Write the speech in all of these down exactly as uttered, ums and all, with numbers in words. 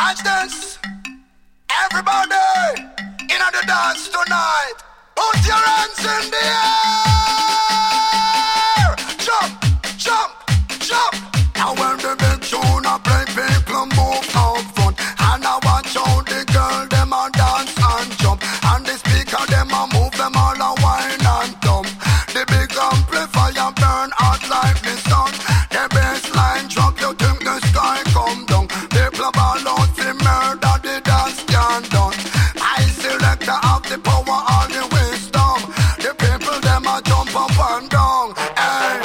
Watch this. Everybody in the dance tonight. Put your hands in the air. Jump, jump, jump. Now when the big tune a play, people move out front. And I watch how the girl them a dance and jump. And the speaker them a move them all a whine and thump. The big amplifier burn hot like the sun. The bassline drop, you think the sky come down. People ball out for murder, the dance can't done. I select of the power all the wisdom. The people them a jump up and down. Hey,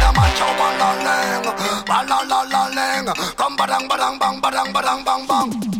come badang badang bang badang badang bang bang.